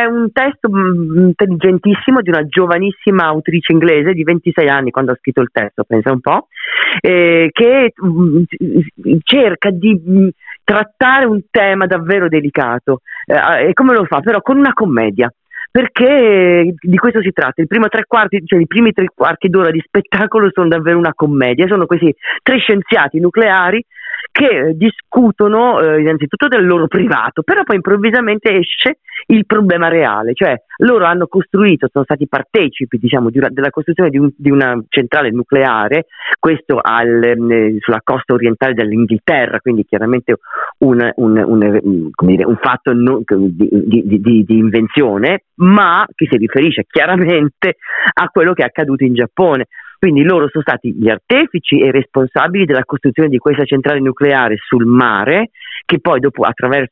un testo intelligentissimo di una giovanissima autrice inglese di 26 anni quando ha scritto il testo, pensa un po', che cerca di trattare un tema davvero delicato, e come lo fa? Però con una commedia. Perché di questo si tratta. I primi 3/4 d'ora di spettacolo sono davvero una commedia. Sono questi 3 scienziati nucleari che discutono innanzitutto del loro privato, però poi improvvisamente esce il problema reale, cioè loro hanno costruito, sono stati partecipi, diciamo, della costruzione di una centrale nucleare, questo sulla costa orientale dell'Inghilterra, quindi chiaramente come dire, un fatto di invenzione, ma che si riferisce chiaramente a quello che è accaduto in Giappone. Quindi loro sono stati gli artefici e responsabili della costruzione di questa centrale nucleare sul mare, che poi dopo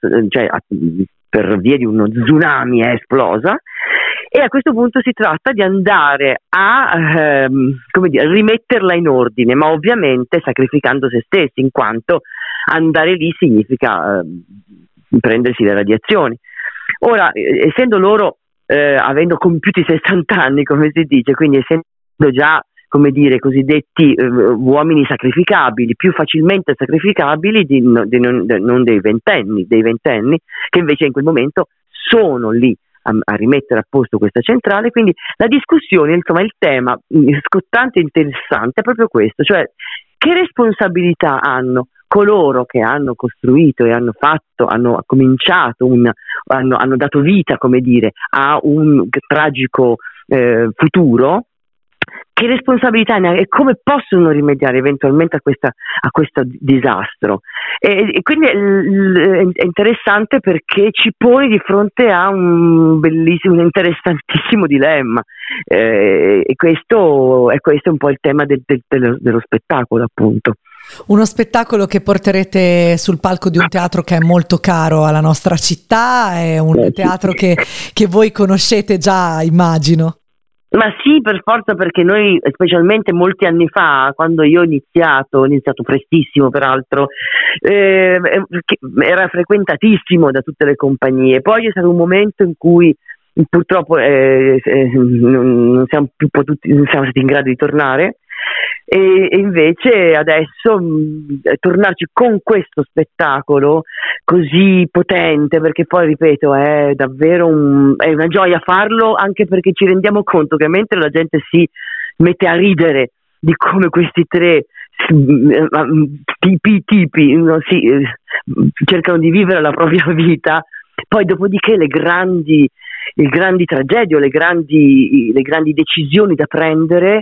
per via di uno tsunami è esplosa, e a questo punto si tratta di andare a rimetterla in ordine, ma ovviamente sacrificando se stessi, in quanto andare lì significa prendersi le radiazioni. Ora, essendo loro avendo compiuti 60 anni, come si dice, quindi essendo già, come dire, cosiddetti uomini sacrificabili, più facilmente sacrificabili non dei ventenni, che invece in quel momento sono lì a rimettere a posto questa centrale. Quindi la discussione, insomma, il tema scottante e interessante è proprio questo, cioè che responsabilità hanno coloro che hanno costruito e hanno cominciato hanno dato vita, come dire, a un tragico futuro. Che responsabilità hanno e come possono rimediare eventualmente a questo disastro? E quindi è interessante perché ci pone di fronte a un interessantissimo dilemma, e questo è un po' il tema dello spettacolo, appunto. Uno spettacolo che porterete sul palco di un teatro che è molto caro alla nostra città, è un teatro che voi conoscete già, immagino. Ma sì, per forza, perché noi, specialmente molti anni fa, quando io ho iniziato prestissimo peraltro, era frequentatissimo da tutte le compagnie. Poi c'è stato un momento in cui purtroppo non siamo stati in grado di tornare, e invece adesso tornarci con questo spettacolo così potente, perché poi ripeto è davvero è una gioia farlo, anche perché ci rendiamo conto che mentre la gente si mette a ridere di come questi 3 tipi cercano di vivere la propria vita, poi dopodiché le grandi tragedie, le grandi decisioni da prendere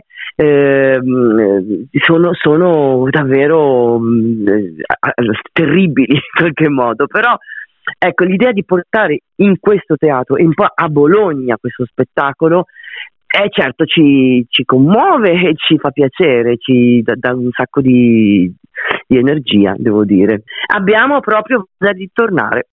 sono davvero terribili in qualche modo. Però ecco, l'idea di portare in questo teatro e un po' a Bologna questo spettacolo certo ci commuove e ci fa piacere, ci dà un sacco di energia, devo dire. Abbiamo proprio voglia di tornare.